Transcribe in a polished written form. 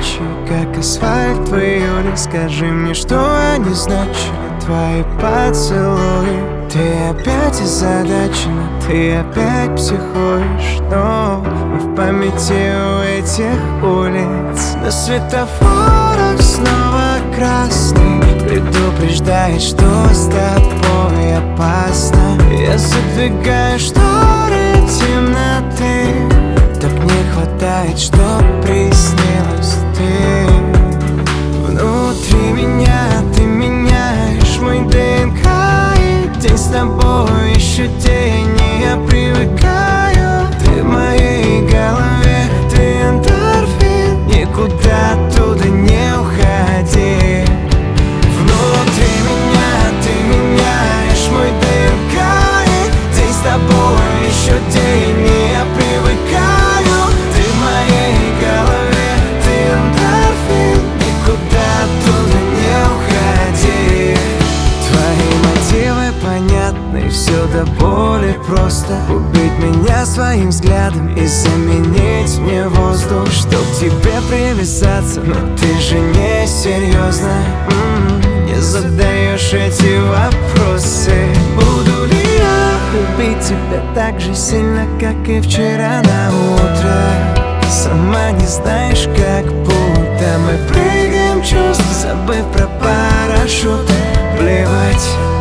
ночи, как асфальт в июле. Скажи мне, что они значили, твои поцелуи. Ты опять озадачена, ты опять психуешь, но в памяти у этих улиц. На светофорах снова красный предупреждает, что с тобой опасно. Я задвигаю шторы темноты, так не хватает, чтоб приснилась ты. Внутри меня ты меняешь мой ДНК, и день с тобой еще день, и я привыкаю. Ты в моей голове, ты эндорфин, никуда оттуда не уходи. Внутри меня ты меняешь мой ДНК, и день с тобой еще день, и я привыкаю. Ты в моей голове, ты эндорфин, никуда оттуда не уходи. Твои мотивы понятны, все до боли просто. Убить меня своим взглядом и заменить мне воздух, чтоб к тебе привязаться. Но ты же не серьезно, не задаешь эти вопросы. Буду ли я любить тебя так же сильно, как и вчера на утро? Сама не знаешь, как будто мы прыгаем чувств, забыв про парашют. Плевать,